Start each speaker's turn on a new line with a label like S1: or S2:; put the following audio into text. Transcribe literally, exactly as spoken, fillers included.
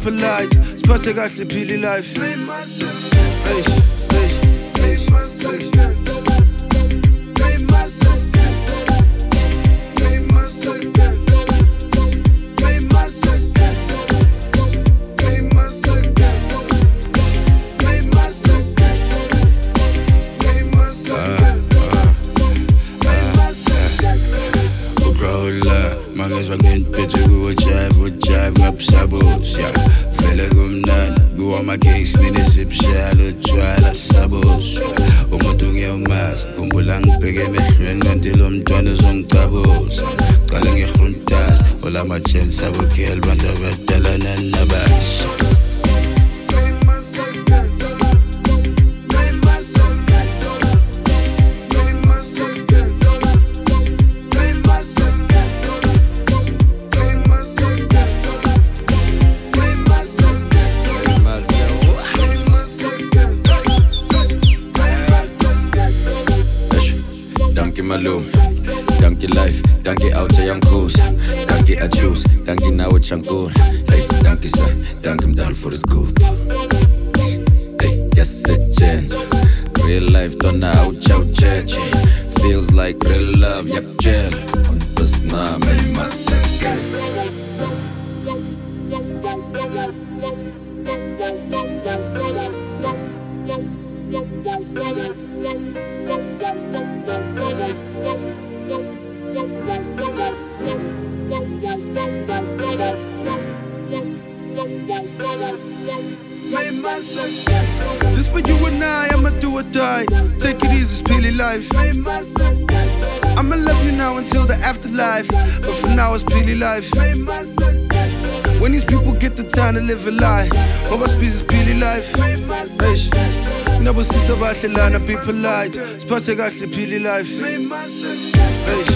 S1: polite. Spotted guy flip pili life. Hey, hey, hey, hey. Mangas bakuniphethe kuwojive wojive ngabusabos ya vele kumnandi kuwama-gangs ninesibshalo utshwala sabos umuntu ngiyawumazi khumbula ngibheke emehlweni kanti lo mntwana uzongicabuza qale ngihrumtasa olama-chance abokhela bantu abadala nanabasha.
S2: Malum, dankie life, dankie auto yankoos, dankie I choose, dankie now it's yankoor. Hey, dankie son, dankie mdal for the scoop. Hey, yes a chance. Real life don't know how chow church. Feels like real love, yak gel. On the snap, man, massacre.
S1: This for you and I, I'ma do or die. Take it easy, it's pili life. I'ma love you now until the afterlife, but for now it's pili life. When these people get the time to live a lie, what must be this pili life? Nabo sisa bahle lana, be polite. Spotted guy flip pili life.